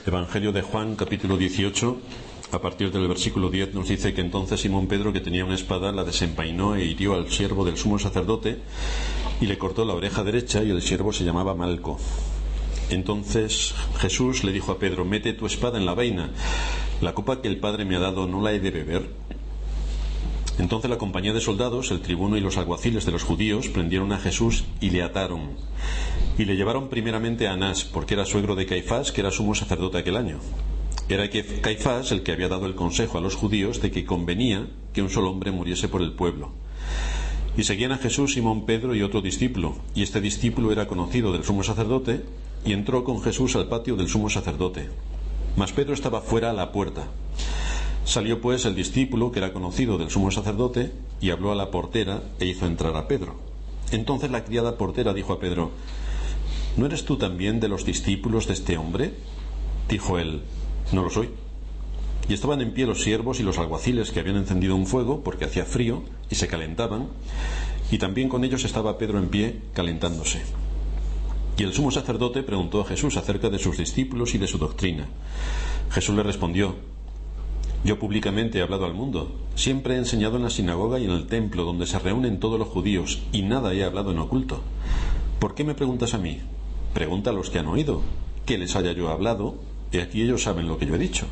Evangelio de Juan, capítulo 18, a partir del versículo 10, nos dice que entonces Simón Pedro, que tenía una espada, la desenvainó e hirió al siervo del sumo sacerdote y le cortó la oreja derecha, y el siervo se llamaba Malco. Entonces Jesús le dijo a Pedro: mete tu espada en la vaina, la copa que el Padre me ha dado, ¿no la he de beber? Entonces la compañía de soldados, el tribuno y los alguaciles de los judíos prendieron a Jesús y le ataron. Y le llevaron primeramente a Anás, porque era suegro de Caifás, que era sumo sacerdote aquel año. Era Caifás el que había dado el consejo a los judíos de que convenía que un solo hombre muriese por el pueblo. Y seguían a Jesús Simón Pedro y otro discípulo, y este discípulo era conocido del sumo sacerdote, y entró con Jesús al patio del sumo sacerdote. Mas Pedro estaba fuera a la puerta. Salió pues el discípulo, que era conocido del sumo sacerdote, y habló a la portera e hizo entrar a Pedro. Entonces la criada portera dijo a Pedro: ¿no eres tú también de los discípulos de este hombre? Dijo él: no lo soy. Y estaban en pie los siervos y los alguaciles, que habían encendido un fuego porque hacía frío, y se calentaban, y también con ellos estaba Pedro en pie calentándose. Y el sumo sacerdote preguntó a Jesús acerca de sus discípulos y de su doctrina. Jesús le respondió: yo públicamente he hablado al mundo. Siempre he enseñado en la sinagoga y en el templo, donde se reúnen todos los judíos, y nada he hablado en oculto. ¿Por qué me preguntas a mí? Pregunta a los que han oído. ¿Qué les haya yo hablado? Y aquí ellos saben lo que yo he dicho.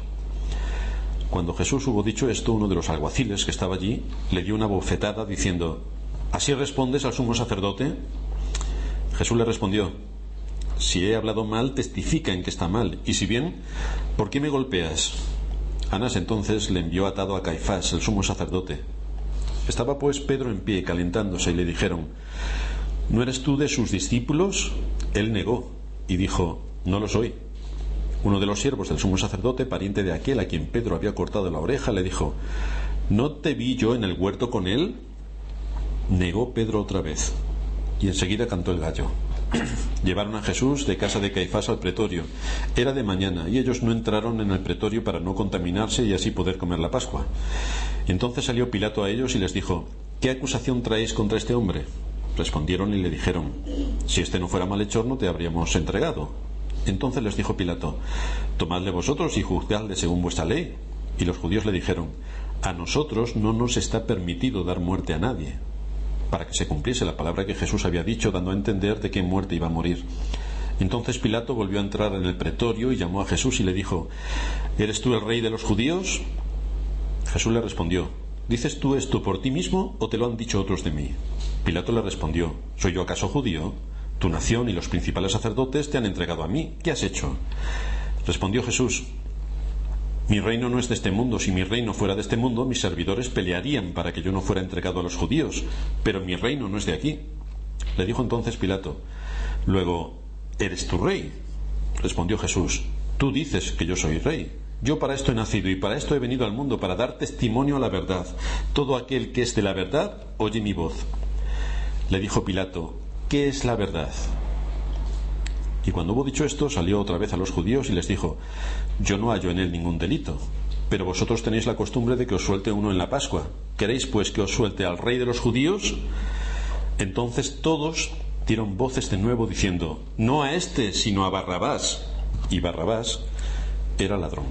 Cuando Jesús hubo dicho esto, uno de los alguaciles que estaba allí le dio una bofetada diciendo: ¿así respondes al sumo sacerdote? Jesús le respondió: si he hablado mal, testifica en que está mal, y si bien, ¿por qué me golpeas? Anás entonces le envió atado a Caifás, el sumo sacerdote. Estaba pues Pedro en pie calentándose, y le dijeron: ¿no eres tú de sus discípulos? Él negó y dijo: no lo soy. Uno de los siervos del sumo sacerdote, pariente de aquel a quien Pedro había cortado la oreja, le dijo: ¿no te vi yo en el huerto con él? Negó Pedro otra vez, y enseguida cantó el gallo. Llevaron a Jesús de casa de Caifás al pretorio. Era de mañana, y ellos no entraron en el pretorio para no contaminarse y así poder comer la Pascua. Entonces salió Pilato a ellos y les dijo: ¿qué acusación traéis contra este hombre? Respondieron y le dijeron: si este no fuera malhechor, no te habríamos entregado. Entonces les dijo Pilato: tomadle vosotros y juzgadle según vuestra ley. Y los judíos le dijeron: a nosotros no nos está permitido dar muerte a nadie, para que se cumpliese la palabra que Jesús había dicho, dando a entender de qué muerte iba a morir. Entonces Pilato volvió a entrar en el pretorio y llamó a Jesús y le dijo: ¿eres tú el rey de los judíos? Jesús le respondió: ¿dices tú esto por ti mismo o te lo han dicho otros de mí? Pilato le respondió: ¿soy yo acaso judío? Tu nación y los principales sacerdotes te han entregado a mí. ¿Qué has hecho? Respondió Jesús: mi reino no es de este mundo. Si mi reino fuera de este mundo, mis servidores pelearían para que yo no fuera entregado a los judíos, pero mi reino no es de aquí. Le dijo entonces Pilato: luego, ¿eres tu rey? Respondió Jesús: tú dices que yo soy rey. Yo para esto he nacido y para esto he venido al mundo, para dar testimonio a la verdad. Todo aquel que es de la verdad oye mi voz. Le dijo Pilato: ¿qué es la verdad? Y cuando hubo dicho esto, salió otra vez a los judíos y les dijo: yo no hallo en él ningún delito, pero vosotros tenéis la costumbre de que os suelte uno en la Pascua. ¿Queréis pues que os suelte al rey de los judíos? Entonces todos dieron voces de nuevo diciendo: no a este, sino a Barrabás. Y Barrabás era ladrón.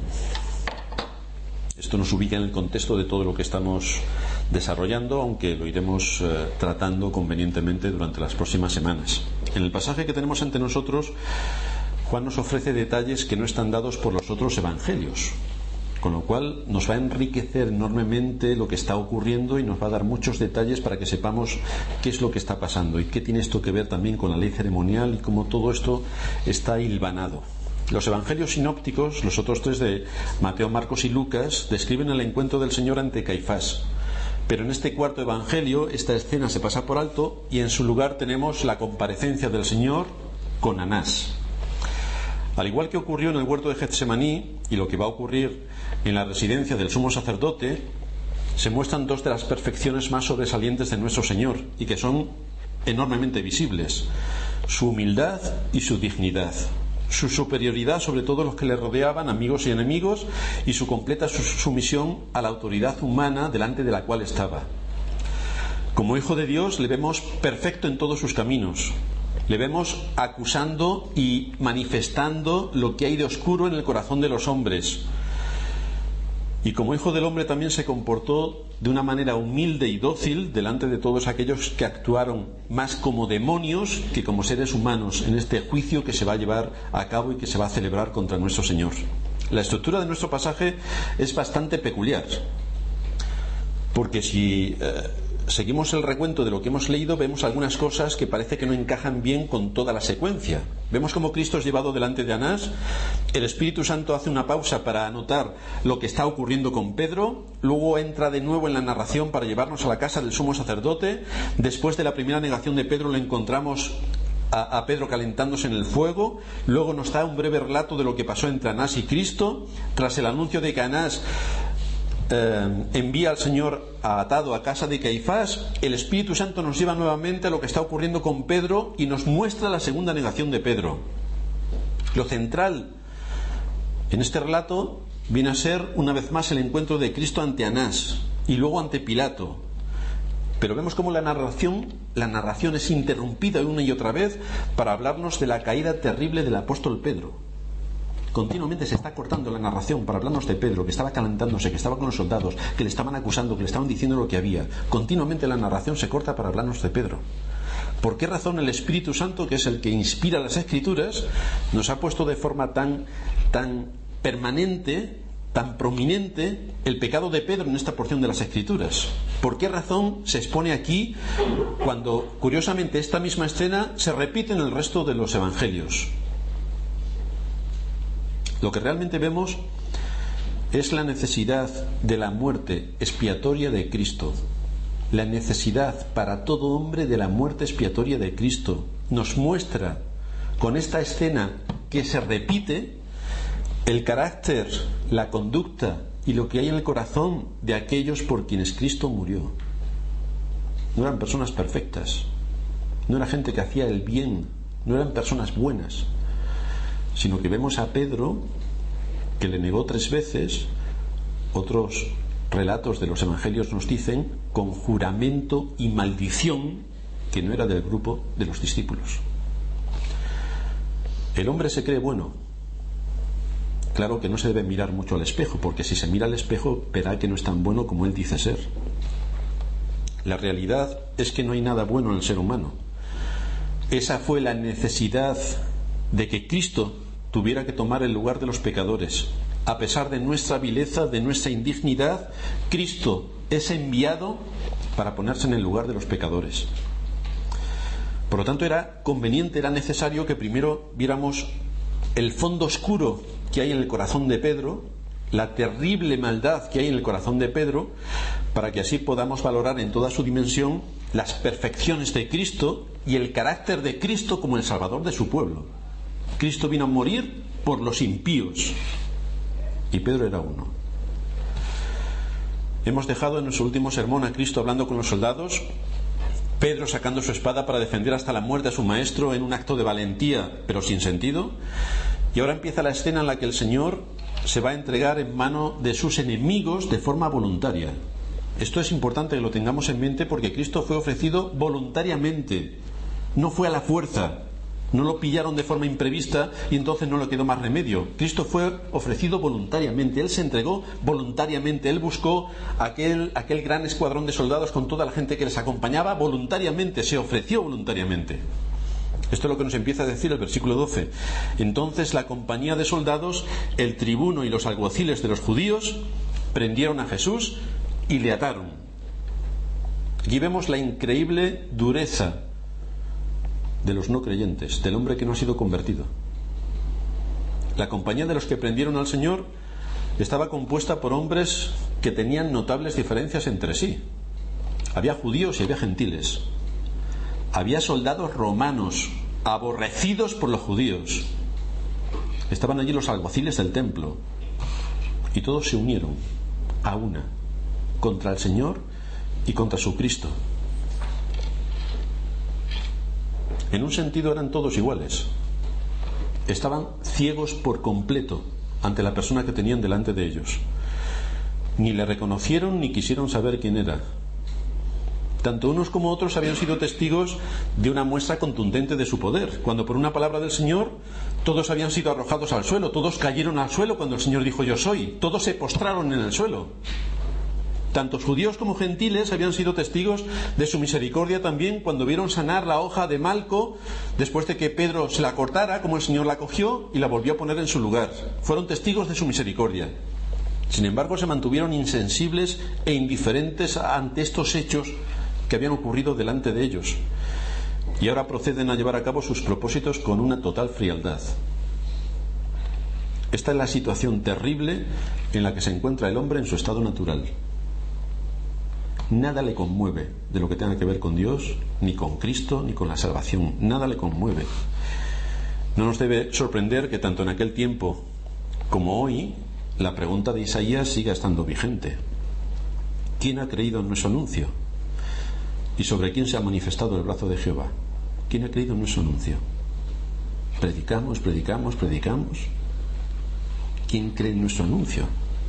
Esto nos ubica en el contexto de todo lo que estamos desarrollando, aunque lo iremos tratando convenientemente durante las próximas semanas. En el pasaje que tenemos ante nosotros, Juan nos ofrece detalles que no están dados por los otros evangelios, con lo cual nos va a enriquecer enormemente lo que está ocurriendo y nos va a dar muchos detalles para que sepamos qué es lo que está pasando y qué tiene esto que ver también con la ley ceremonial y cómo todo esto está hilvanado. Los evangelios sinópticos, los otros tres de Mateo, Marcos y Lucas, describen el encuentro del Señor ante Caifás. Pero en este cuarto evangelio esta escena se pasa por alto y en su lugar tenemos la comparecencia del Señor con Anás. Al igual que ocurrió en el huerto de Getsemaní y lo que va a ocurrir en la residencia del sumo sacerdote, se muestran dos de las perfecciones más sobresalientes de nuestro Señor y que son enormemente visibles: su humildad y su dignidad, su superioridad sobre todos los que le rodeaban, amigos y enemigos, y su completa sumisión a la autoridad humana delante de la cual estaba. Como hijo de Dios le vemos perfecto en todos sus caminos, Le vemos acusando y manifestando lo que hay de oscuro en el corazón de los hombres. Y como Hijo del Hombre también se comportó de una manera humilde y dócil delante de todos aquellos que actuaron más como demonios que como seres humanos en este juicio que se va a llevar a cabo y que se va a celebrar contra nuestro Señor. La estructura de nuestro pasaje es bastante peculiar, porque si seguimos el recuento de lo que hemos leído, vemos algunas cosas que parece que no encajan bien con toda la secuencia. Vemos cómo Cristo es llevado delante de Anás, el Espíritu Santo hace una pausa para anotar lo que está ocurriendo con Pedro, luego entra de nuevo en la narración para llevarnos a la casa del sumo sacerdote. Después de la primera negación de Pedro, le encontramos a Pedro calentándose en el fuego. Luego nos da un breve relato de lo que pasó entre Anás y Cristo. Tras el anuncio de que Anás envía al Señor atado a casa de Caifás, el Espíritu Santo nos lleva nuevamente a lo que está ocurriendo con Pedro y nos muestra la segunda negación de Pedro. Lo central en este relato viene a ser una vez más el encuentro de Cristo ante Anás y luego ante Pilato. Pero vemos cómo la narración es interrumpida una y otra vez para hablarnos de la caída terrible del apóstol Pedro. Continuamente se está cortando la narración para hablarnos de Pedro, que estaba calentándose, que estaba con los soldados, que le estaban acusando, que le estaban diciendo lo que había. Continuamente la narración se corta para hablarnos de Pedro. ¿Por qué razón el Espíritu Santo, que es el que inspira las Escrituras, nos ha puesto de forma tan permanente, tan prominente, el pecado de Pedro en esta porción de las Escrituras? ¿Por qué razón se expone aquí cuando, curiosamente, esta misma escena se repite en el resto de los Evangelios? Lo que realmente vemos es la necesidad de la muerte expiatoria de Cristo. La necesidad para todo hombre de la muerte expiatoria de Cristo. Nos muestra con esta escena que se repite el carácter, la conducta y lo que hay en el corazón de aquellos por quienes Cristo murió. No eran personas perfectas, no era gente que hacía el bien, no eran personas buenas, sino que vemos a Pedro que le negó 3 veces. Otros relatos de los evangelios nos dicen con juramento y maldición que no era del grupo de los discípulos. El hombre se cree bueno. Claro que no se debe mirar mucho al espejo, porque si se mira al espejo verá que no es tan bueno como él dice ser. La realidad es que no hay nada bueno en el ser humano. Esa fue la necesidad de que Cristo tuviera que tomar el lugar de los pecadores. A pesar de nuestra vileza, de nuestra indignidad, Cristo es enviado para ponerse en el lugar de los pecadores. Por lo tanto, era conveniente, era necesario que primero viéramos el fondo oscuro que hay en el corazón de Pedro, la terrible maldad que hay en el corazón de Pedro, para que así podamos valorar en toda su dimensión las perfecciones de Cristo y el carácter de Cristo como el Salvador de su pueblo. Cristo vino a morir por los impíos y Pedro era uno. Hemos dejado en nuestro último sermón a Cristo hablando con los soldados, Pedro sacando su espada para defender hasta la muerte a su maestro en un acto de valentía pero sin sentido, y ahora empieza la escena en la que el Señor se va a entregar en mano de sus enemigos de forma voluntaria. Esto es importante que lo tengamos en mente, porque Cristo fue ofrecido voluntariamente, no fue a la fuerza. No lo pillaron de forma imprevista y entonces no le quedó más remedio. Cristo fue ofrecido voluntariamente, Él se entregó voluntariamente, Él buscó aquel gran escuadrón de soldados con toda la gente que les acompañaba voluntariamente, se ofreció voluntariamente. Esto es lo que nos empieza a decir el versículo 12. Entonces la compañía de soldados, el tribuno y los alguaciles de los judíos prendieron a Jesús y le ataron. Aquí vemos la increíble dureza de los no creyentes, del hombre que no ha sido convertido. La compañía de los que prendieron al Señor estaba compuesta por hombres que tenían notables diferencias entre sí. Había judíos y había gentiles. Había soldados romanos aborrecidos por los judíos. Estaban allí los alguaciles del templo y todos se unieron a una contra el Señor y contra su Cristo. En un sentido eran todos iguales. Estaban ciegos por completo ante la persona que tenían delante de ellos. Ni le reconocieron ni quisieron saber quién era. Tanto unos como otros habían sido testigos de una muestra contundente de su poder, cuando por una palabra del Señor todos habían sido arrojados al suelo, todos cayeron al suelo cuando el Señor dijo yo soy, todos se postraron en el suelo. Tanto judíos como gentiles habían sido testigos de su misericordia también cuando vieron sanar la hoja de Malco después de que Pedro se la cortara, como el Señor la cogió y la volvió a poner en su lugar. Fueron testigos de su misericordia. Sin embargo, se mantuvieron insensibles e indiferentes ante estos hechos que habían ocurrido delante de ellos. Y ahora proceden a llevar a cabo sus propósitos con una total frialdad. Esta es la situación terrible en la que se encuentra el hombre en su estado natural. Nada le conmueve de lo que tenga que ver con Dios, ni con Cristo, ni con la salvación. Nada le conmueve. No nos debe sorprender que tanto en aquel tiempo como hoy la pregunta de Isaías siga estando vigente. ¿Quién ha creído en nuestro anuncio? ¿Y sobre quién se ha manifestado el brazo de Jehová? ¿Quién ha creído en nuestro anuncio? Predicamos. ¿Quién cree en nuestro anuncio?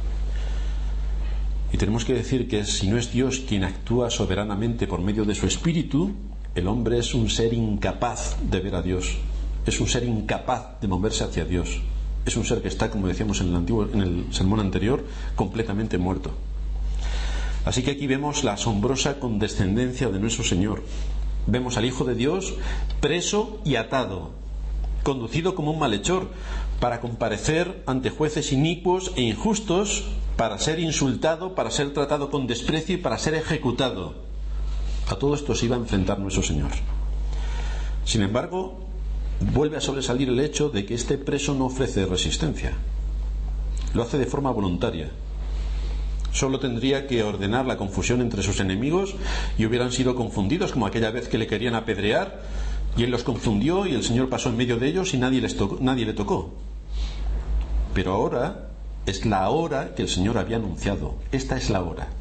Y tenemos que decir que si no es Dios quien actúa soberanamente por medio de su espíritu, el hombre es un ser incapaz de ver a Dios, es un ser incapaz de moverse hacia Dios, es un ser que está, como decíamos en el sermón anterior, completamente muerto. Así que aquí vemos la asombrosa condescendencia de nuestro Señor. Vemos al Hijo de Dios preso y atado, conducido como un malhechor para comparecer ante jueces inicuos e injustos, para ser insultado, para ser tratado con desprecio y para ser ejecutado. A todo esto se iba a enfrentar nuestro Señor. Sin embargo, vuelve a sobresalir el hecho de que este preso no ofrece resistencia. Lo hace de forma voluntaria. Solo tendría que ordenar la confusión entre sus enemigos y hubieran sido confundidos, como aquella vez que le querían apedrear y él los confundió y el Señor pasó en medio de ellos y nadie le tocó. Pero ahora es la hora que el Señor había anunciado. Esta es la hora.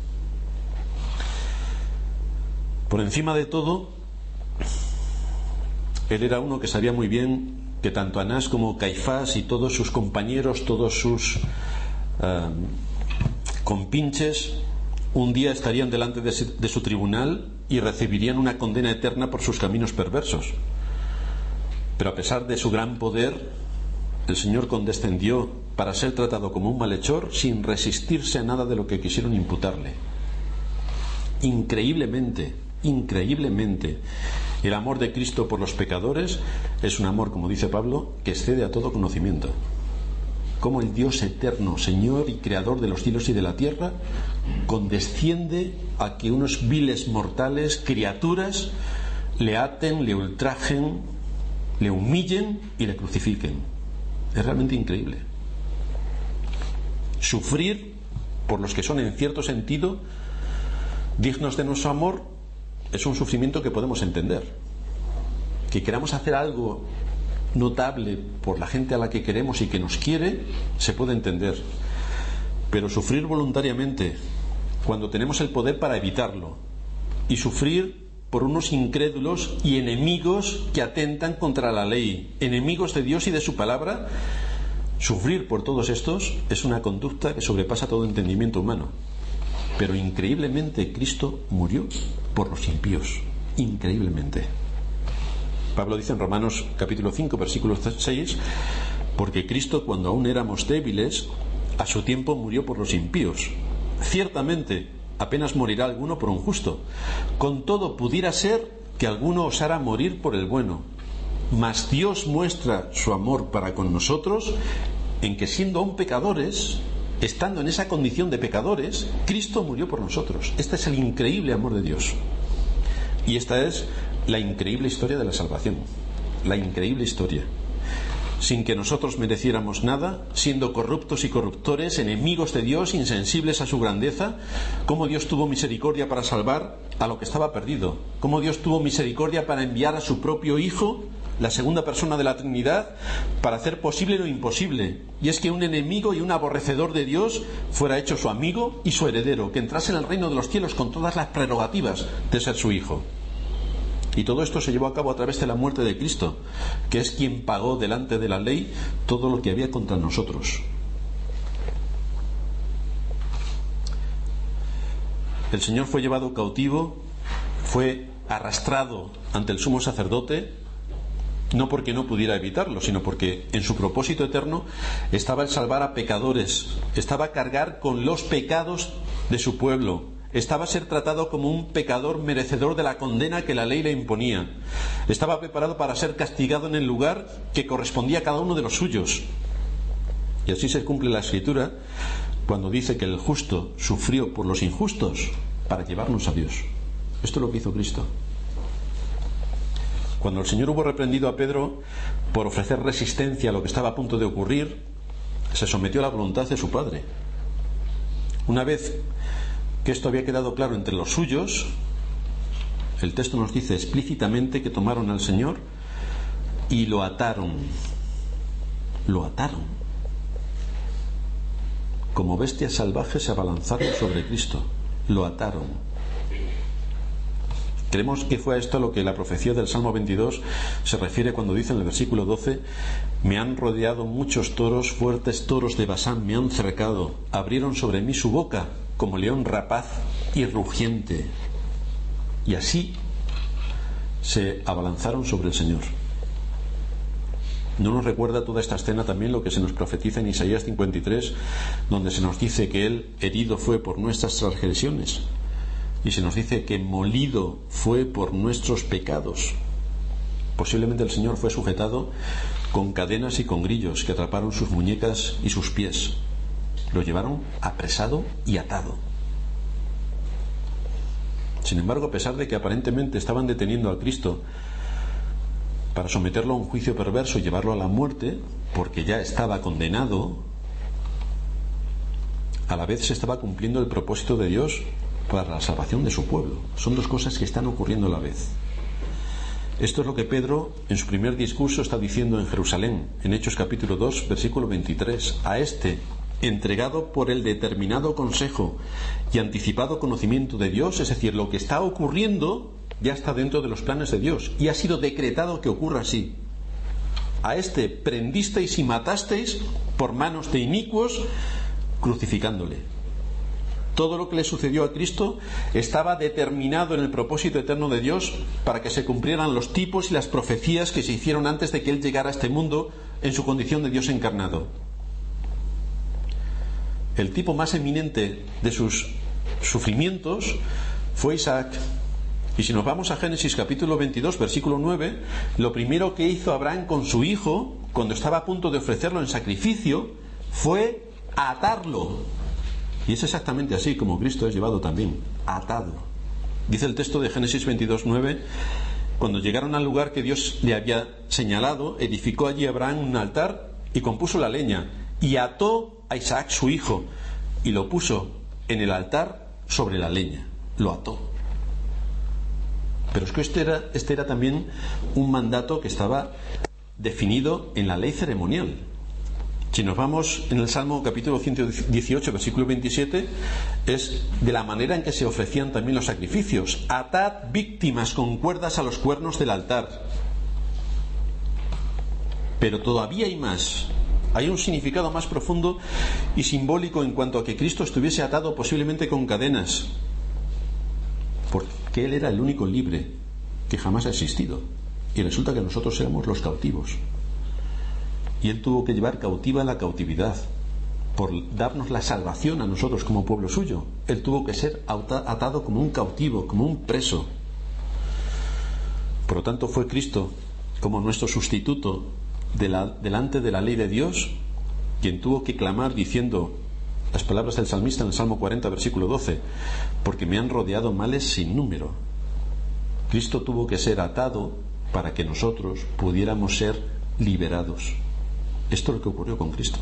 Por encima de todo, él era uno que sabía muy bien que tanto Anás como Caifás y todos sus compañeros, todos sus compinches, un día estarían delante de su tribunal y recibirían una condena eterna por sus caminos perversos. Pero a pesar de su gran poder, el Señor condescendió para ser tratado como un malhechor sin resistirse a nada de lo que quisieron imputarle. Increíblemente, el amor de Cristo por los pecadores es un amor, como dice Pablo, que excede a todo conocimiento. Como el Dios eterno, Señor y Creador de los cielos y de la tierra, condesciende a que unos viles mortales, criaturas, le aten, le ultrajen, le humillen y le crucifiquen. Es realmente increíble. Sufrir por los que son en cierto sentido dignos de nuestro amor es un sufrimiento que podemos entender. Que queramos hacer algo notable por la gente a la que queremos y que nos quiere, se puede entender. Pero sufrir voluntariamente cuando tenemos el poder para evitarlo, y sufrir por unos incrédulos y enemigos que atentan contra la ley, enemigos de Dios y de su palabra, sufrir por todos estos es una conducta que sobrepasa todo entendimiento humano. Pero increíblemente Cristo murió por los impíos, increíblemente. Pablo dice en Romanos capítulo 5 versículo 6: porque Cristo, cuando aún éramos débiles, a su tiempo murió por los impíos. Ciertamente apenas morirá alguno por un justo, con todo pudiera ser que alguno osara morir por el bueno. Mas Dios muestra su amor para con nosotros en que, siendo aún pecadores, estando en esa condición de pecadores, Cristo murió por nosotros. Este es el increíble amor de Dios. Y esta es la increíble historia de la salvación. La increíble historia. Sin que nosotros mereciéramos nada, siendo corruptos y corruptores, enemigos de Dios, insensibles a su grandeza, cómo Dios tuvo misericordia para salvar a lo que estaba perdido. Cómo Dios tuvo misericordia para enviar a su propio Hijo, la segunda persona de la Trinidad, para hacer posible lo imposible. Y es que un enemigo y un aborrecedor de Dios fuera hecho su amigo y su heredero, que entrase en el reino de los cielos con todas las prerrogativas de ser su Hijo. Y todo esto se llevó a cabo a través de la muerte de Cristo, que es quien pagó delante de la ley todo lo que había contra nosotros. El Señor fue llevado cautivo fue arrastrado ante el sumo sacerdote, no porque no pudiera evitarlo, sino porque en su propósito eterno estaba el salvar a pecadores, estaba cargar con los pecados de su pueblo, estaba ser tratado como un pecador merecedor de la condena que la ley le imponía, estaba preparado para ser castigado en el lugar que correspondía a cada uno de los suyos. Y así se cumple la Escritura cuando dice que el justo sufrió por los injustos para llevarnos a Dios. Esto es lo que hizo Cristo. Cuando el Señor hubo reprendido a Pedro por ofrecer resistencia a lo que estaba a punto de ocurrir, se sometió a la voluntad de su Padre. Una vez que esto había quedado claro entre los suyos, el texto nos dice explícitamente que tomaron al Señor y lo ataron. Lo ataron. Como bestias salvajes se abalanzaron sobre Cristo. Lo ataron. Creemos que fue a esto a lo que la profecía del Salmo 22 se refiere cuando dice en el versículo 12: me han rodeado muchos toros, fuertes toros de Basán me han cercado, abrieron sobre mí su boca como león rapaz y rugiente. Y así se abalanzaron sobre el Señor. ¿No nos recuerda toda esta escena también lo que se nos profetiza en Isaías 53, donde se nos dice que Él herido fue por nuestras transgresiones? Y se nos dice que molido fue por nuestros pecados. Posiblemente el Señor fue sujetado con cadenas y con grillos que atraparon sus muñecas y sus pies. Lo llevaron apresado y atado. Sin embargo, a pesar de que aparentemente estaban deteniendo a Cristo para someterlo a un juicio perverso y llevarlo a la muerte, porque ya estaba condenado, a la vez se estaba cumpliendo el propósito de Dios para la salvación de su pueblo. Son dos cosas que están ocurriendo a la vez. Esto es lo que Pedro en su primer discurso está diciendo en Jerusalén, en Hechos capítulo 2, versículo 23. A este, entregado por el determinado consejo y anticipado conocimiento de Dios, es decir, lo que está ocurriendo ya está dentro de los planes de Dios y ha sido decretado que ocurra así. A este prendisteis y matasteis por manos de inicuos, crucificándole. Todo lo que le sucedió a Cristo estaba determinado en el propósito eterno de Dios para que se cumplieran los tipos y las profecías que se hicieron antes de que Él llegara a este mundo en su condición de Dios encarnado. El tipo más eminente de sus sufrimientos fue Isaac. Y si nos vamos a Génesis capítulo 22, versículo 9, lo primero que hizo Abraham con su hijo, cuando estaba a punto de ofrecerlo en sacrificio, fue atarlo. Y es exactamente así como Cristo es llevado también, atado. Dice el texto de Génesis 22, 9: cuando llegaron al lugar que Dios le había señalado, edificó allí Abraham un altar y compuso la leña, y ató a Isaac su hijo, y lo puso en el altar sobre la leña. Lo ató. Pero es que este era también un mandato que estaba definido en la ley ceremonial. Si nos vamos en el Salmo capítulo 118, versículo 27, es de la manera en que se ofrecían también los sacrificios. Atad víctimas con cuerdas a los cuernos del altar. Pero todavía hay más. Hay un significado más profundo y simbólico en cuanto a que Cristo estuviese atado posiblemente con cadenas, porque Él era el único libre que jamás ha existido. Y resulta que nosotros éramos los cautivos. Y Él tuvo que llevar cautiva la cautividad por darnos la salvación a nosotros como pueblo suyo. Él tuvo que ser atado como un cautivo, como un preso. Por lo tanto, fue Cristo como nuestro sustituto delante de la ley de Dios quien tuvo que clamar diciendo las palabras del salmista en el Salmo 40, versículo 12: porque me han rodeado males sin número. Cristo tuvo que ser atado para que nosotros pudiéramos ser liberados. Esto es lo que ocurrió con Cristo.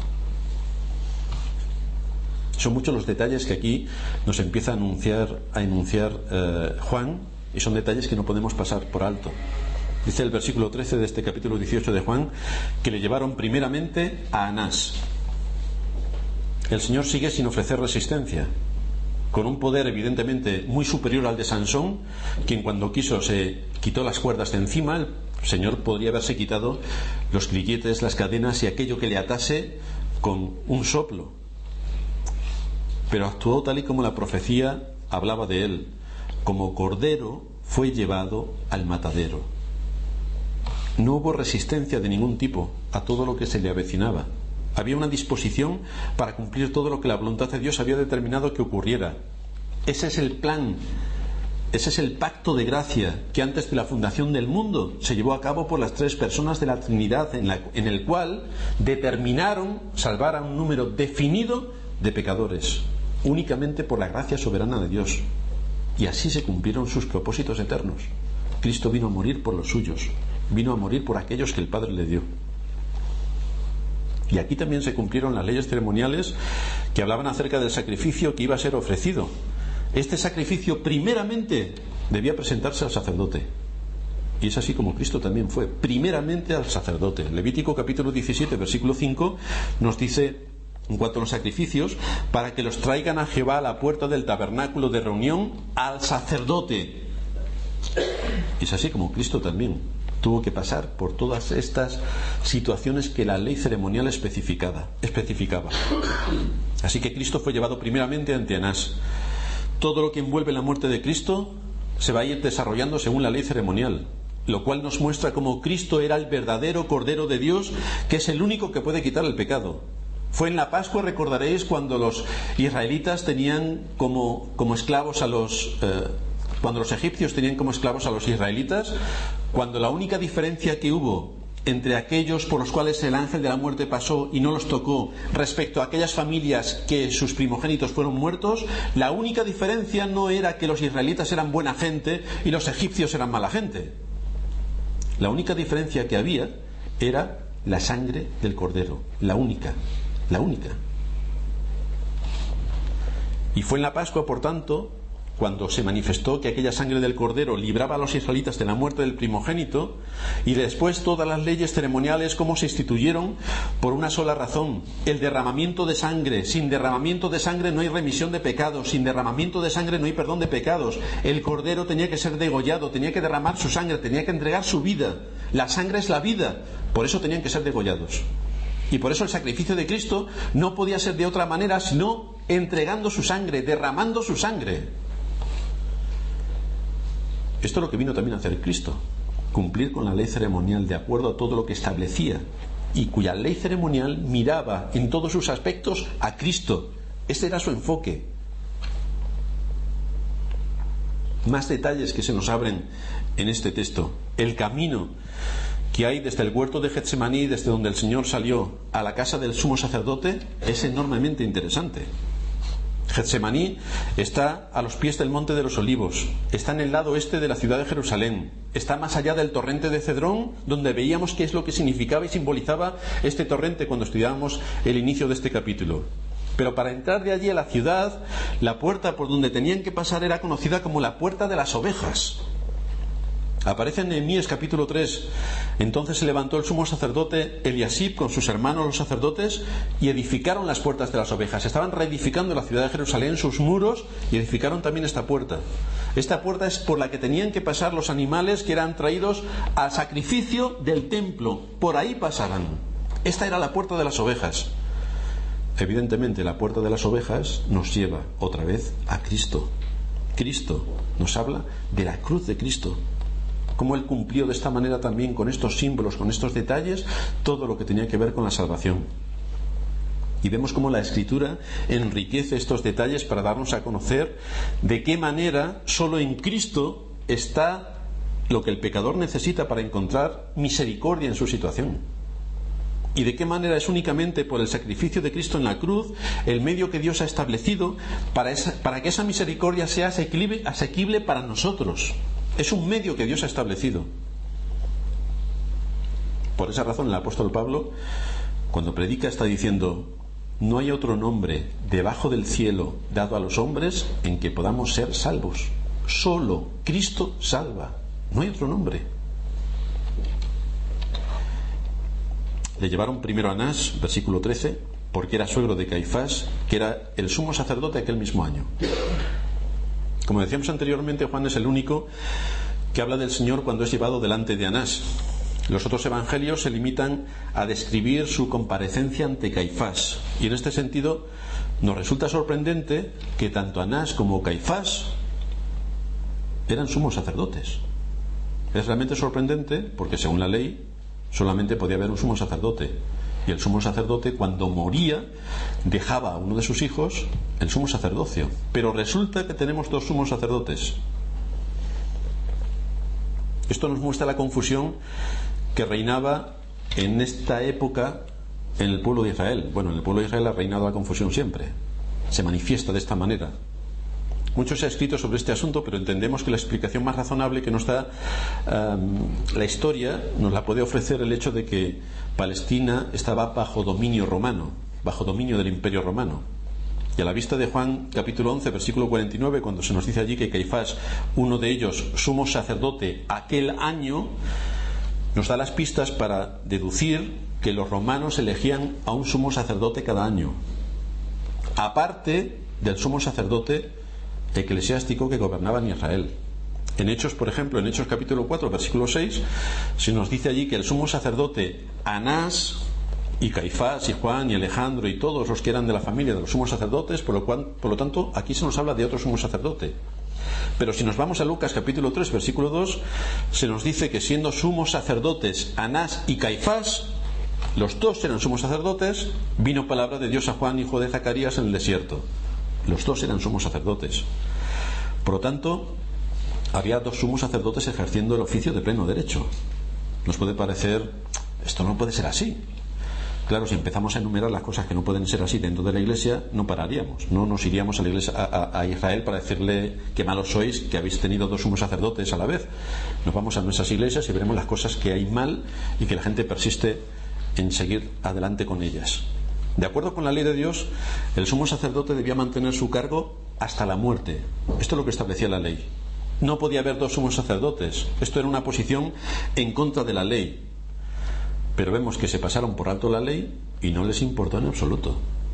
Son muchos los detalles que aquí nos empieza a enunciar Juan, y son detalles que no podemos pasar por alto. Dice el versículo 13 de este capítulo 18 de Juan que le llevaron primeramente a Anás. El Señor sigue sin ofrecer resistencia, con un poder evidentemente muy superior al de Sansón, quien cuando quiso se quitó las cuerdas de encima. El Señor podría haberse quitado los grilletes, las cadenas y aquello que le atase con un soplo, pero actuó tal y como la profecía hablaba de él. Como cordero fue llevado al matadero. No hubo resistencia de ningún tipo a todo lo que se le avecinaba. Había una disposición para cumplir todo lo que la voluntad de Dios había determinado que ocurriera. Ese es el plan, ese es el pacto de gracia que antes de la fundación del mundo se llevó a cabo por las tres personas de la Trinidad, en el cual determinaron salvar a un número definido de pecadores, únicamente por la gracia soberana de Dios. Y así se cumplieron sus propósitos eternos. Cristo vino a morir por los suyos, vino a morir por aquellos que el Padre le dio. Y aquí también se cumplieron las leyes ceremoniales que hablaban acerca del sacrificio que iba a ser ofrecido. Este sacrificio primeramente debía presentarse al sacerdote. Y es así como Cristo también fue, primeramente al sacerdote. Levítico capítulo 17, versículo 5 nos dice, en cuanto a los sacrificios, para que los traigan a Jehová a la puerta del tabernáculo de reunión al sacerdote. Y es así como Cristo también tuvo que pasar por todas estas situaciones que la ley ceremonial especificaba. Así que Cristo fue llevado primeramente ante Anás. Todo lo que envuelve la muerte de Cristo se va a ir desarrollando según la ley ceremonial, lo cual nos muestra cómo Cristo era el verdadero Cordero de Dios, que es el único que puede quitar el pecado. Fue en la Pascua, recordaréis, cuando los israelitas tenían como esclavos a los... cuando los egipcios tenían como esclavos a los israelitas, cuando la única diferencia que hubo entre aquellos por los cuales el ángel de la muerte pasó y no los tocó respecto a aquellas familias que sus primogénitos fueron muertos, la única diferencia no era que los israelitas eran buena gente y los egipcios eran mala gente. La única diferencia que había era la sangre del cordero, la única. Y fue en la Pascua, por tanto, cuando se manifestó que aquella sangre del cordero libraba a los israelitas de la muerte del primogénito, y después todas las leyes ceremoniales como se instituyeron por una sola razón: el derramamiento de sangre. Sin derramamiento de sangre no hay remisión de pecados, sin derramamiento de sangre no hay perdón de pecados. El cordero tenía que ser degollado, tenía que derramar su sangre, tenía que entregar su vida. La sangre es la vida, por eso tenían que ser degollados. Y por eso el sacrificio de Cristo no podía ser de otra manera sino entregando su sangre, derramando su sangre. Esto es lo que vino también a hacer Cristo, cumplir con la ley ceremonial de acuerdo a todo lo que establecía, y cuya ley ceremonial miraba en todos sus aspectos a Cristo. Este era su enfoque. Más detalles que se nos abren en este texto. El camino que hay desde el huerto de Getsemaní, desde donde el Señor salió, a la casa del sumo sacerdote, es enormemente interesante. Getsemaní está a los pies del Monte de los Olivos, está en el lado este de la ciudad de Jerusalén, está más allá del torrente de Cedrón, donde veíamos qué es lo que significaba y simbolizaba este torrente cuando estudiábamos el inicio de este capítulo. Pero para entrar de allí a la ciudad, la puerta por donde tenían que pasar era conocida como la puerta de las ovejas. Aparece en Nehemías capítulo 3. Entonces se levantó el sumo sacerdote Eliasib con sus hermanos los sacerdotes y edificaron las puertas de las ovejas. Estaban reedificando la ciudad de Jerusalén, sus muros, y edificaron también esta puerta. Esta puerta es por la que tenían que pasar los animales que eran traídos al sacrificio del templo. Por ahí pasaban. Esta era la puerta de las ovejas. Evidentemente la puerta de las ovejas nos lleva otra vez a Cristo. Cristo nos habla de la cruz de Cristo. Cómo Él cumplió de esta manera también con estos símbolos, con estos detalles, todo lo que tenía que ver con la salvación. Y vemos cómo la Escritura enriquece estos detalles para darnos a conocer de qué manera solo en Cristo está lo que el pecador necesita para encontrar misericordia en su situación. Y de qué manera es únicamente por el sacrificio de Cristo en la cruz el medio que Dios ha establecido para que esa misericordia sea asequible para nosotros. Es un medio que Dios ha establecido. Por esa razón el apóstol Pablo, cuando predica, está diciendo: no hay otro nombre debajo del cielo dado a los hombres en que podamos ser salvos. Solo Cristo salva. No hay otro nombre. Le llevaron primero a Anás, versículo 13, porque era suegro de Caifás, que era el sumo sacerdote aquel mismo año. Como decíamos anteriormente, Juan es el único que habla del Señor cuando es llevado delante de Anás. Los otros evangelios se limitan a describir su comparecencia ante Caifás. Y en este sentido nos resulta sorprendente que tanto Anás como Caifás eran sumos sacerdotes. Es realmente sorprendente porque según la ley solamente podía haber un sumo sacerdote, y el sumo sacerdote cuando moría dejaba a uno de sus hijos el sumo sacerdocio, pero resulta que tenemos dos sumos sacerdotes. Esto nos muestra la confusión que reinaba en esta época en el pueblo de Israel. Bueno, en el pueblo de Israel ha reinado la confusión siempre, se manifiesta de esta manera. Mucho se ha escrito sobre este asunto, pero entendemos que la explicación más razonable que nos da la historia nos la puede ofrecer el hecho de que Palestina estaba bajo dominio romano, bajo dominio del Imperio Romano. Y a la vista de Juan capítulo 11 versículo 49, cuando se nos dice allí que Caifás, uno de ellos, sumo sacerdote aquel año, nos da las pistas para deducir que los romanos elegían a un sumo sacerdote cada año, aparte del sumo sacerdote eclesiástico que gobernaba en Israel. En Hechos, por ejemplo, en Hechos capítulo 4 versículo 6, se nos dice allí que el sumo sacerdote Anás y Caifás y Juan y Alejandro y todos los que eran de la familia de los sumos sacerdotes, por lo tanto aquí se nos habla de otro sumo sacerdote. Pero si nos vamos a Lucas capítulo 3 versículo 2, se nos dice que siendo sumos sacerdotes Anás y Caifás, los dos eran sumos sacerdotes, vino palabra de Dios a Juan, hijo de Zacarías, en el desierto. Los dos eran sumos sacerdotes. Por lo tanto, había dos sumos sacerdotes ejerciendo el oficio de pleno derecho. Nos puede parecer, esto no puede ser así. Claro, si empezamos a enumerar las cosas que no pueden ser así dentro de la iglesia, no pararíamos. No nos iríamos a la iglesia, a Israel para decirle que malos sois, que habéis tenido dos sumos sacerdotes a la vez. Nos vamos a nuestras iglesias y veremos las cosas que hay mal y que la gente persiste en seguir adelante con ellas. De acuerdo con la ley de Dios, el sumo sacerdote debía mantener su cargo hasta la muerte. Esto es lo que establecía la ley. No podía haber dos sumos sacerdotes. Esto era una posición en contra de la ley. Pero vemos que se pasaron por alto la ley y no les importó en absoluto.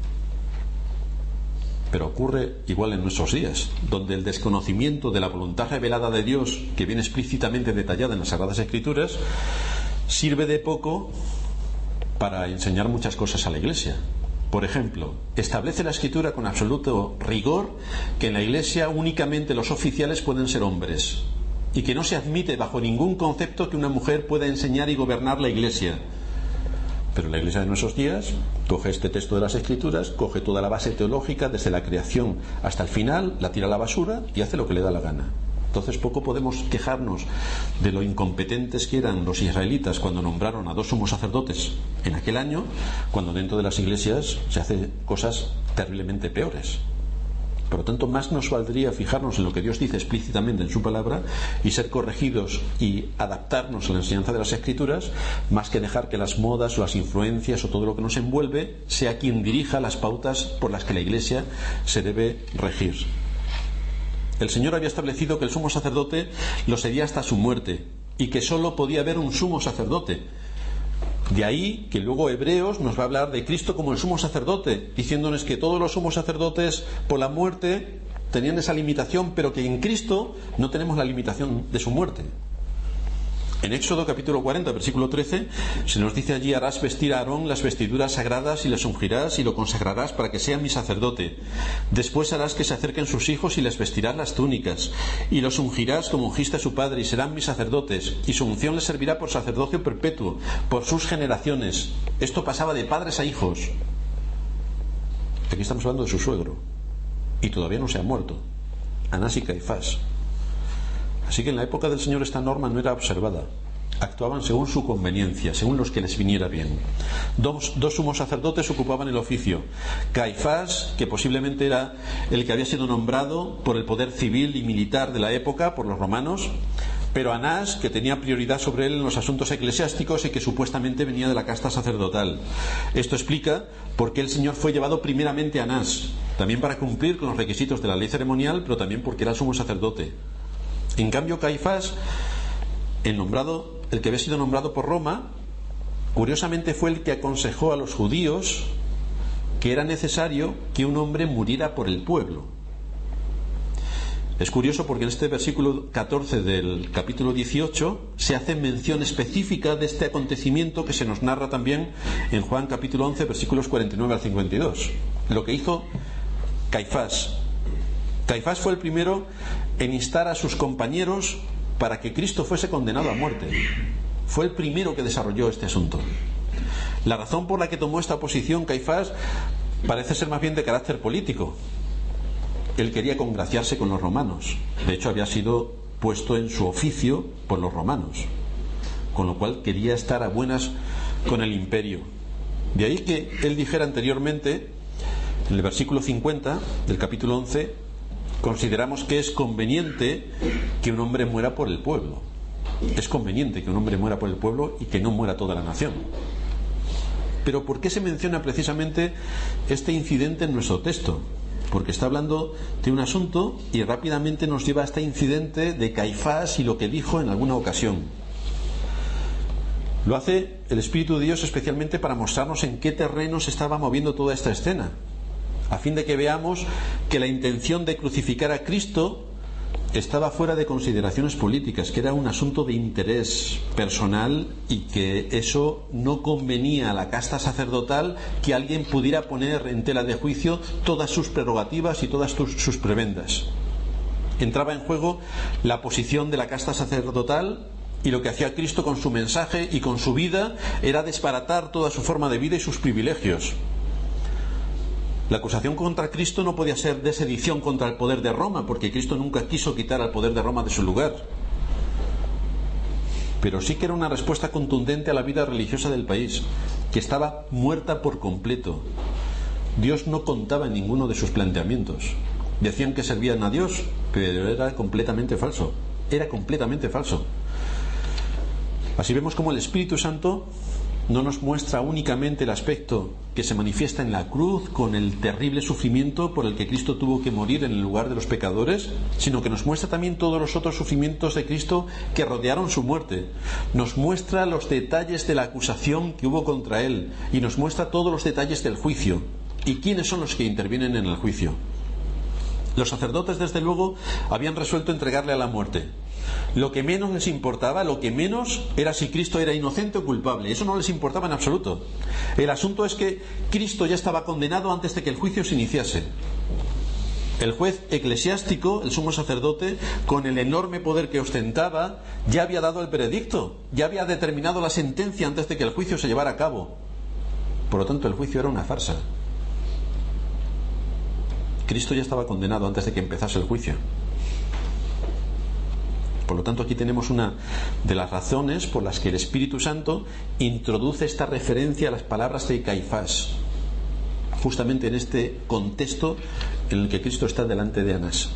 Pero ocurre igual en nuestros días, donde el desconocimiento de la voluntad revelada de Dios, que viene explícitamente detallada en las Sagradas Escrituras, sirve de poco para enseñar muchas cosas a la iglesia. Por ejemplo, establece la Escritura con absoluto rigor que en la iglesia únicamente los oficiales pueden ser hombres y que no se admite bajo ningún concepto que una mujer pueda enseñar y gobernar la iglesia. Pero la iglesia de nuestros días coge este texto de las Escrituras, coge toda la base teológica desde la creación hasta el final, la tira a la basura y hace lo que le da la gana. Entonces poco podemos quejarnos de lo incompetentes que eran los israelitas cuando nombraron a dos sumos sacerdotes en aquel año, cuando dentro de las iglesias se hacen cosas terriblemente peores. Por lo tanto, más nos valdría fijarnos en lo que Dios dice explícitamente en su palabra y ser corregidos y adaptarnos a la enseñanza de las Escrituras, más que dejar que las modas o las influencias o todo lo que nos envuelve sea quien dirija las pautas por las que la iglesia se debe regir. El Señor había establecido que el sumo sacerdote lo sería hasta su muerte y que solo podía haber un sumo sacerdote. De ahí que luego Hebreos nos va a hablar de Cristo como el sumo sacerdote, diciéndonos que todos los sumos sacerdotes por la muerte tenían esa limitación, pero que en Cristo no tenemos la limitación de su muerte. En Éxodo capítulo 40 versículo 13 se nos dice allí: harás vestir a Aarón las vestiduras sagradas y les ungirás y lo consagrarás para que sea mi sacerdote. Después harás que se acerquen sus hijos y les vestirás las túnicas y los ungirás como ungiste a su padre y serán mis sacerdotes, y su unción les servirá por sacerdocio perpetuo por sus generaciones. Esto pasaba de padres a hijos. Aquí estamos hablando de su suegro y todavía no se ha muerto, Anás y Caifás. Así que en la época del Señor esta norma no era observada. Actuaban según su conveniencia, según los que les viniera bien. Dos sumos sacerdotes ocupaban el oficio. Caifás, que posiblemente era el que había sido nombrado por el poder civil y militar de la época, por los romanos, pero Anás, que tenía prioridad sobre él en los asuntos eclesiásticos y que supuestamente venía de la casta sacerdotal. Esto explica por qué el Señor fue llevado primeramente a Anás, también para cumplir con los requisitos de la ley ceremonial, pero también porque era el sumo sacerdote. En cambio, Caifás, el que había sido nombrado por Roma, curiosamente fue el que aconsejó a los judíos que era necesario que un hombre muriera por el pueblo. Es curioso porque en este versículo 14 del capítulo 18 se hace mención específica de este acontecimiento que se nos narra también en Juan capítulo 11 versículos 49 al 52. Lo que hizo Caifás. Caifás fue el primero en instar a sus compañeros para que Cristo fuese condenado a muerte. Fue el primero que desarrolló este asunto. La razón por la que tomó esta posición Caifás parece ser más bien de carácter político. Él quería congraciarse con los romanos. De hecho, había sido puesto en su oficio por los romanos, con lo cual quería estar a buenas con el imperio. De ahí que él dijera anteriormente, en el versículo 50 del capítulo 11, consideramos que es conveniente que un hombre muera por el pueblo. Es conveniente que un hombre muera por el pueblo y que no muera toda la nación. Pero ¿por qué se menciona precisamente este incidente en nuestro texto? Porque está hablando de un asunto y rápidamente nos lleva a este incidente de Caifás y lo que dijo en alguna ocasión. Lo hace el Espíritu de Dios especialmente para mostrarnos en qué terreno se estaba moviendo toda esta escena, a fin de que veamos que la intención de crucificar a Cristo estaba fuera de consideraciones políticas, que era un asunto de interés personal y que eso no convenía a la casta sacerdotal, que alguien pudiera poner en tela de juicio todas sus prerrogativas y todas sus prebendas. Entraba en juego la posición de la casta sacerdotal, y lo que hacía Cristo con su mensaje y con su vida era desbaratar toda su forma de vida y sus privilegios. La acusación contra Cristo no podía ser de sedición contra el poder de Roma, porque Cristo nunca quiso quitar al poder de Roma de su lugar. Pero sí que era una respuesta contundente a la vida religiosa del país, que estaba muerta por completo. Dios no contaba en ninguno de sus planteamientos. Decían que servían a Dios, pero era completamente falso. Era completamente falso. Así vemos como el Espíritu Santo no nos muestra únicamente el aspecto que se manifiesta en la cruz con el terrible sufrimiento por el que Cristo tuvo que morir en el lugar de los pecadores, sino que nos muestra también todos los otros sufrimientos de Cristo que rodearon su muerte. Nos muestra los detalles de la acusación que hubo contra él y nos muestra todos los detalles del juicio. ¿Y quiénes son los que intervienen en el juicio? Los sacerdotes, desde luego, habían resuelto entregarle a la muerte. Lo que menos les importaba, lo que menos era si Cristo era inocente o culpable. Eso no les importaba en absoluto. El asunto es que Cristo ya estaba condenado antes de que el juicio se iniciase. El juez eclesiástico, el sumo sacerdote, con el enorme poder que ostentaba, ya había dado el veredicto, ya había determinado la sentencia antes de que el juicio se llevara a cabo. Por lo tanto, el juicio era una farsa. Cristo ya estaba condenado antes de que empezase el juicio. Por lo tanto, aquí tenemos una de las razones por las que el Espíritu Santo introduce esta referencia a las palabras de Caifás, justamente en este contexto en el que Cristo está delante de Anás.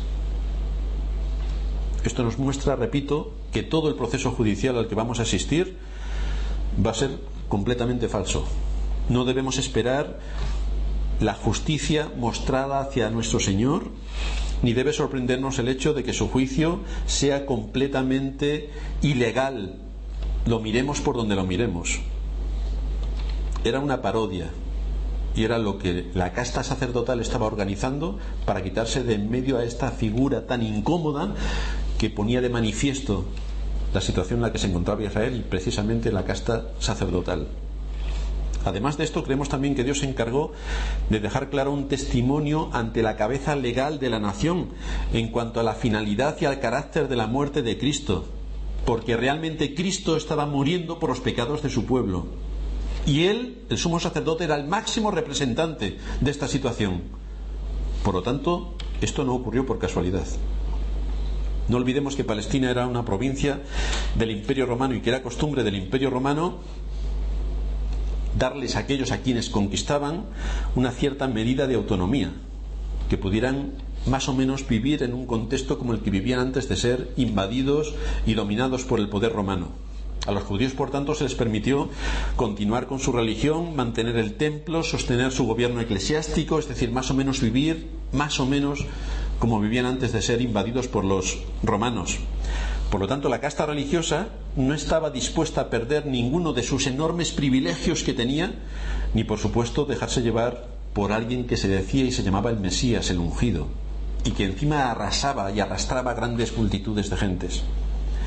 Esto nos muestra, repito, que todo el proceso judicial al que vamos a asistir va a ser completamente falso. No debemos esperar la justicia mostrada hacia nuestro Señor, ni debe sorprendernos el hecho de que su juicio sea completamente ilegal, lo miremos por donde lo miremos. Era una parodia y era lo que la casta sacerdotal estaba organizando para quitarse de en medio a esta figura tan incómoda que ponía de manifiesto la situación en la que se encontraba Israel y precisamente la casta sacerdotal. Además de esto, creemos también que Dios se encargó de dejar claro un testimonio ante la cabeza legal de la nación en cuanto a la finalidad y al carácter de la muerte de Cristo, porque realmente Cristo estaba muriendo por los pecados de su pueblo. Y él, el sumo sacerdote, era el máximo representante de esta situación. Por lo tanto, esto no ocurrió por casualidad. No olvidemos que Palestina era una provincia del Imperio Romano y que era costumbre del Imperio Romano darles a aquellos a quienes conquistaban una cierta medida de autonomía, que pudieran más o menos vivir en un contexto como el que vivían antes de ser invadidos y dominados por el poder romano. A los judíos, por tanto, se les permitió continuar con su religión, mantener el templo, sostener su gobierno eclesiástico, es decir, más o menos vivir más o menos como vivían antes de ser invadidos por los romanos. Por lo tanto, la casta religiosa no estaba dispuesta a perder ninguno de sus enormes privilegios que tenía, ni por supuesto dejarse llevar por alguien que se decía y se llamaba el Mesías, el ungido, y que encima arrasaba y arrastraba grandes multitudes de gentes.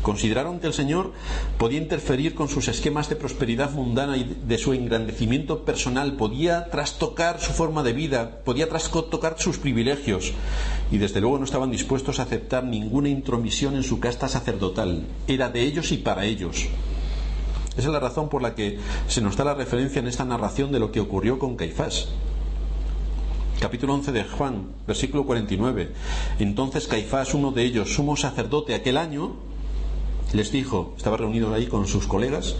Consideraron que el Señor podía interferir con sus esquemas de prosperidad mundana y de su engrandecimiento personal, podía trastocar su forma de vida, podía trastocar sus privilegios, y desde luego no estaban dispuestos a aceptar ninguna intromisión en su casta sacerdotal. Era de ellos y para ellos. Esa es la razón por la que se nos da la referencia en esta narración de lo que ocurrió con Caifás. Capítulo 11 de Juan, versículo 49. Entonces Caifás, uno de ellos, sumo sacerdote aquel año, les dijo, estaba reunido ahí con sus colegas,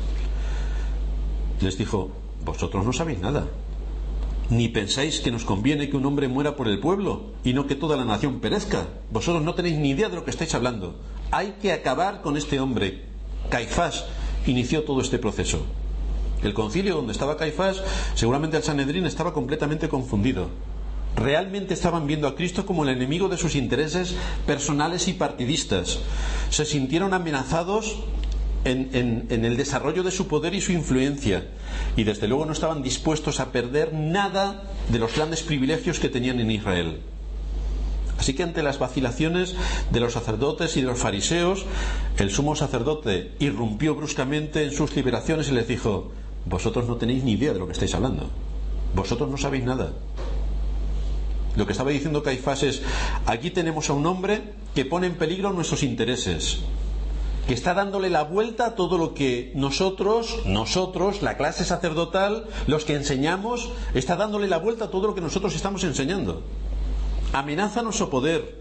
les dijo: vosotros no sabéis nada, ni pensáis que nos conviene que un hombre muera por el pueblo y no que toda la nación perezca. Vosotros no tenéis ni idea de lo que estáis hablando. Hay que acabar con este hombre. Caifás inició todo este proceso. El concilio donde estaba Caifás, seguramente el Sanedrín estaba completamente confundido. Realmente estaban viendo a Cristo como el enemigo de sus intereses personales y partidistas. Se sintieron amenazados en el desarrollo de su poder y su influencia, y desde luego no estaban dispuestos a perder nada de los grandes privilegios que tenían en Israel. Así que ante las vacilaciones de los sacerdotes y de los fariseos, el sumo sacerdote irrumpió bruscamente en sus liberaciones y les dijo: vosotros no tenéis ni idea de lo que estáis hablando, vosotros no sabéis nada. Lo que estaba diciendo Caifás es: aquí tenemos a un hombre que pone en peligro nuestros intereses, que está dándole la vuelta a todo lo que nosotros, la clase sacerdotal, los que enseñamos, está dándole la vuelta a todo lo que nosotros estamos enseñando. Amenaza nuestro poder.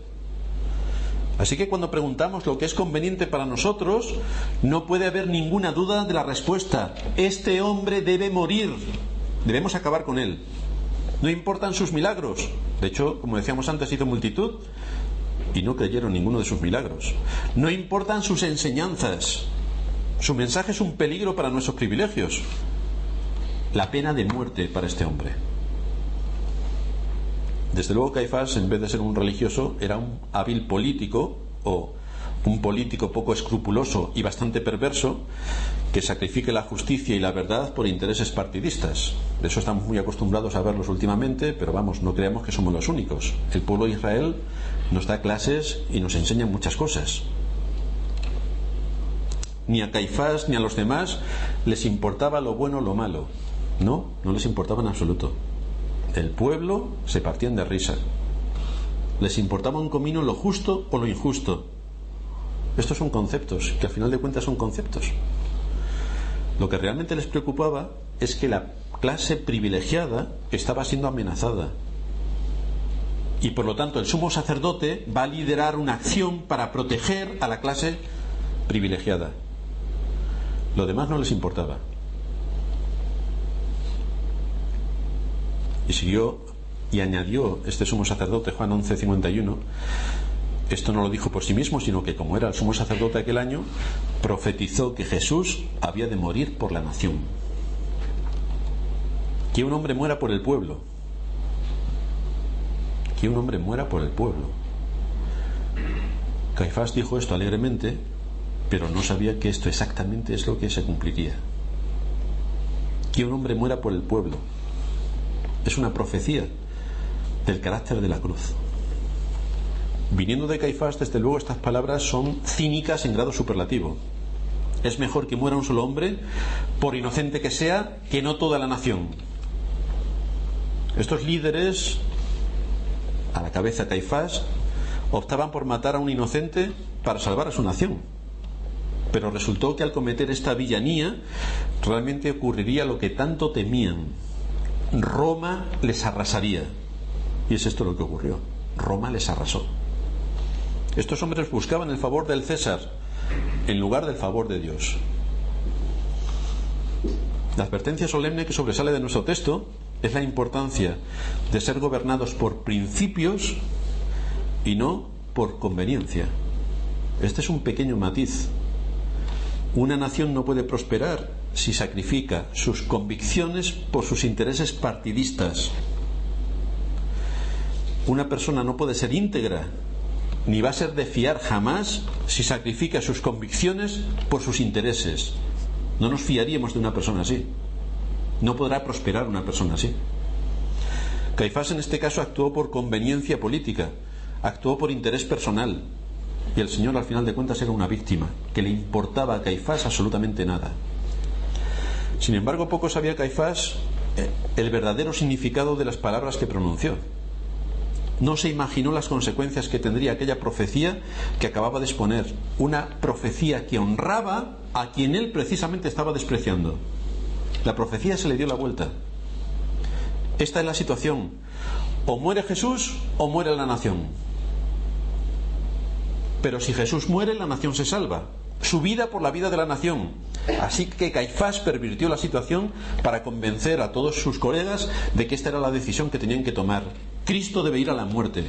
Así que cuando preguntamos lo que es conveniente para nosotros, no puede haber ninguna duda de la respuesta: este hombre debe morir, debemos acabar con él. No importan sus milagros. De hecho, como decíamos antes, hizo multitud y no creyeron ninguno de sus milagros. No importan sus enseñanzas. Su mensaje es un peligro para nuestros privilegios. La pena de muerte para este hombre. Desde luego Caifás, en vez de ser un religioso, era un hábil político, o un político poco escrupuloso y bastante perverso, que sacrifique la justicia y la verdad por intereses partidistas. De eso estamos muy acostumbrados a verlos últimamente, pero vamos, no creamos que somos los únicos. El pueblo de Israel nos da clases y nos enseña muchas cosas. Ni a Caifás ni a los demás les importaba lo bueno o lo malo. No les importaba en absoluto. El pueblo se partían de risa. Les importaba un comino lo justo o lo injusto. Estos son conceptos, que al final de cuentas son conceptos. Lo que realmente les preocupaba es que la clase privilegiada estaba siendo amenazada. Y por lo tanto el sumo sacerdote va a liderar una acción para proteger a la clase privilegiada. Lo demás no les importaba. Y siguió y añadió este sumo sacerdote, Juan 11:51. Esto no lo dijo por sí mismo, sino que como era el sumo sacerdote aquel año, profetizó que Jesús había de morir por la nación. Que un hombre muera por el pueblo. Que un hombre muera por el pueblo. Caifás dijo esto alegremente, pero no sabía que esto exactamente es lo que se cumpliría. Que un hombre muera por el pueblo. Es una profecía del carácter de la cruz. Viniendo de Caifás, desde luego, estas palabras son cínicas en grado superlativo. Es mejor que muera un solo hombre, por inocente que sea, que no toda la nación. Estos líderes, a la cabeza Caifás, optaban por matar a un inocente para salvar a su nación. Pero resultó que al cometer esta villanía, realmente ocurriría lo que tanto temían. Roma les arrasaría. Y es esto lo que ocurrió. Roma les arrasó. Estos hombres buscaban el favor del César en lugar del favor de Dios. La advertencia solemne que sobresale de nuestro texto es la importancia de ser gobernados por principios y no por conveniencia. Este es un pequeño matiz. Una nación no puede prosperar si sacrifica sus convicciones por sus intereses partidistas. Una persona no puede ser íntegra ni va a ser de fiar jamás si sacrifica sus convicciones por sus intereses. No nos fiaríamos de una persona así. No podrá prosperar una persona así. Caifás en este caso actuó por conveniencia política, actuó por interés personal. y el Señor al final de cuentas era una víctima, que le importaba a Caifás absolutamente nada. Sin embargo, poco sabía Caifás el verdadero significado de las palabras que pronunció. No se imaginó las consecuencias que tendría aquella profecía que acababa de exponer, una profecía que honraba a quien él precisamente estaba despreciando. La profecía se le dio la vuelta. Esta es la situación: o muere Jesús o muere la nación. Pero si Jesús muere, la nación se salva, su vida por la vida de la nación. Así que Caifás pervirtió la situación para convencer a todos sus colegas de que esta era la decisión que tenían que tomar. Cristo debe ir a la muerte.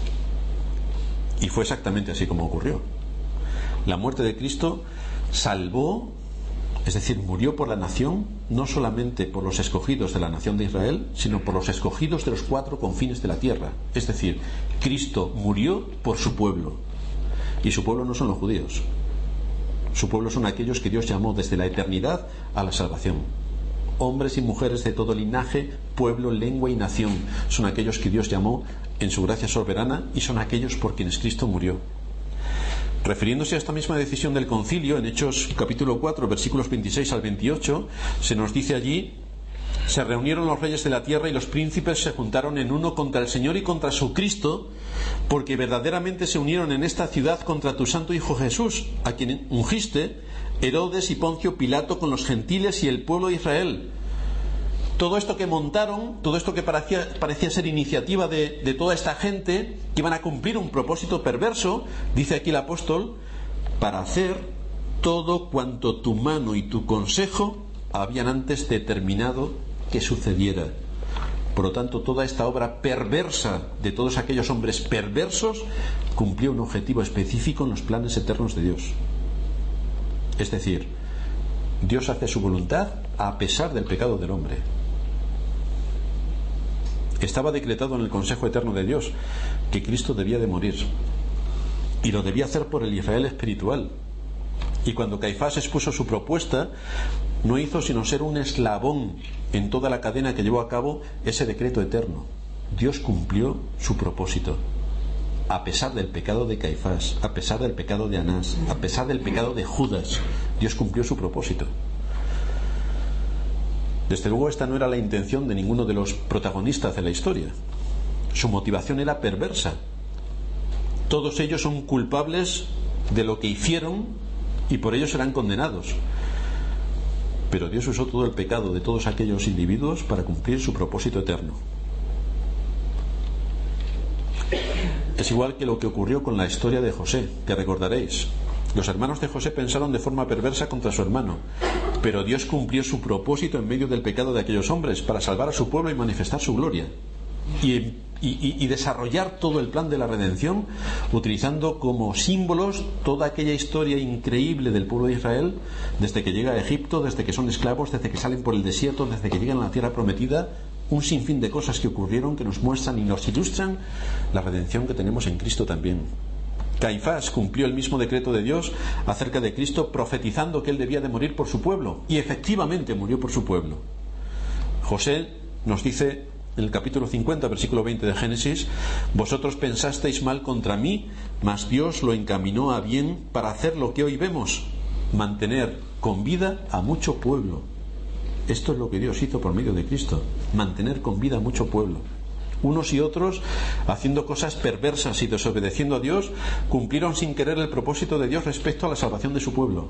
Y fue exactamente así como ocurrió. La muerte de Cristo salvó, es decir, murió por la nación, no solamente por los escogidos de la nación de Israel, sino por los escogidos de los 4 confines de la tierra. Es decir, Cristo murió por su pueblo. Y su pueblo no son los judíos. Su pueblo son aquellos que Dios llamó desde la eternidad a la salvación. Hombres y mujeres de todo linaje, pueblo, lengua y nación son aquellos que Dios llamó en su gracia soberana, y son aquellos por quienes Cristo murió. Refiriéndose a esta misma decisión del concilio, en Hechos capítulo 4, versículos 26 al 28, se nos dice allí: se reunieron los reyes de la tierra y los príncipes se juntaron en uno contra el Señor y contra su Cristo, porque verdaderamente se unieron en esta ciudad contra tu santo Hijo Jesús, a quien ungiste, Herodes y Poncio Pilato, con los gentiles y el pueblo de Israel. Todo esto que montaron, todo esto que parecía ser iniciativa de toda esta gente, que iban a cumplir un propósito perverso, dice aquí el apóstol, para hacer todo cuanto tu mano y tu consejo habían antes determinado que sucediera. Por lo tanto, toda esta obra perversa de todos aquellos hombres perversos cumplió un objetivo específico en los planes eternos de Dios. Es decir, Dios hace su voluntad a pesar del pecado del hombre. Estaba decretado en el consejo eterno de Dios que Cristo debía de morir, y lo debía hacer por el Israel espiritual. Y cuando Caifás expuso su propuesta, no hizo sino ser un eslabón en toda la cadena que llevó a cabo ese decreto eterno. Dios cumplió su propósito, a pesar del pecado de Caifás, a pesar del pecado de Anás, a pesar del pecado de Judas. Dios cumplió su propósito. Desde luego, esta no era la intención de ninguno de los protagonistas de la historia. Su motivación era perversa. Todos ellos son culpables de lo que hicieron y por ello serán condenados. Pero Dios usó todo el pecado de todos aquellos individuos para cumplir su propósito eterno. Es igual que lo que ocurrió con la historia de José, que recordaréis. Los hermanos de José pensaron de forma perversa contra su hermano, pero Dios cumplió su propósito en medio del pecado de aquellos hombres para salvar a su pueblo y manifestar su gloria. Y desarrollar todo el plan de la redención, utilizando como símbolos toda aquella historia increíble del pueblo de Israel, desde que llega a Egipto, desde que son esclavos, desde que salen por el desierto, desde que llegan a la tierra prometida. Un sinfín de cosas que ocurrieron que nos muestran y nos ilustran la redención que tenemos en Cristo también. Caifás cumplió el mismo decreto de Dios acerca de Cristo, profetizando que él debía de morir por su pueblo, y efectivamente murió por su pueblo. José nos dice en el capítulo 50, versículo 20 de Génesis: vosotros pensasteis mal contra mí, mas Dios lo encaminó a bien para hacer lo que hoy vemos, mantener con vida a mucho pueblo. Esto es lo que Dios hizo por medio de Cristo, mantener con vida a mucho pueblo. Unos y otros, haciendo cosas perversas y desobedeciendo a Dios, cumplieron sin querer el propósito de Dios respecto a la salvación de su pueblo.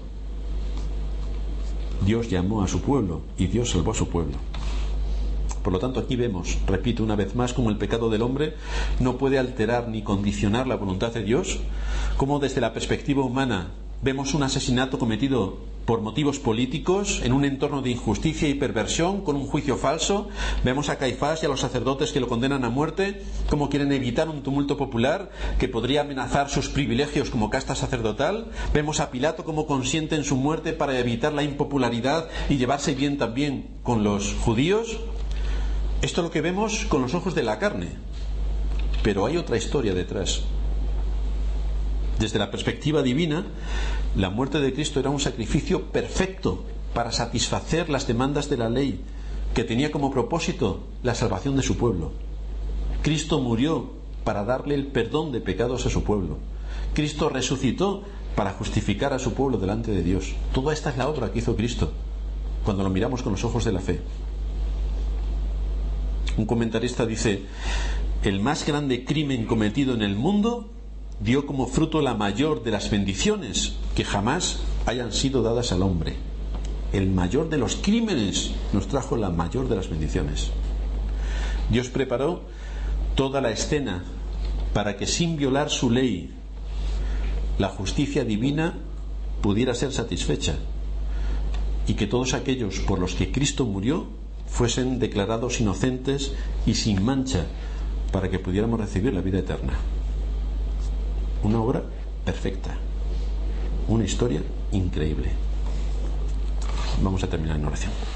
Dios llamó a su pueblo y Dios salvó a su pueblo. Por lo tanto, aquí vemos, repito una vez más, cómo el pecado del hombre no puede alterar ni condicionar la voluntad de Dios, cómo desde la perspectiva humana vemos un asesinato cometido por motivos políticos en un entorno de injusticia y perversión, con un juicio falso. Vemos a Caifás y a los sacerdotes que lo condenan a muerte, cómo quieren evitar un tumulto popular que podría amenazar sus privilegios como casta sacerdotal. Vemos a Pilato cómo consiente en su muerte para evitar la impopularidad y llevarse bien también con los judíos. Esto es lo que vemos con los ojos de la carne, pero hay otra historia detrás. Desde la perspectiva divina, la muerte de Cristo era un sacrificio perfecto para satisfacer las demandas de la ley, que tenía como propósito la salvación de su pueblo. Cristo murió para darle el perdón de pecados a su pueblo. Cristo resucitó para justificar a su pueblo delante de Dios. Toda esta es la obra que hizo Cristo, cuando lo miramos con los ojos de la fe. Un comentarista dice: el más grande crimen cometido en el mundo dio como fruto la mayor de las bendiciones que jamás hayan sido dadas al hombre. El mayor de los crímenes nos trajo la mayor de las bendiciones. Dios preparó toda la escena para que, sin violar su ley, la justicia divina pudiera ser satisfecha y que todos aquellos por los que Cristo murió fuesen declarados inocentes y sin mancha, para que pudiéramos recibir la vida eterna. Una obra perfecta, una historia increíble. Vamos a terminar en oración.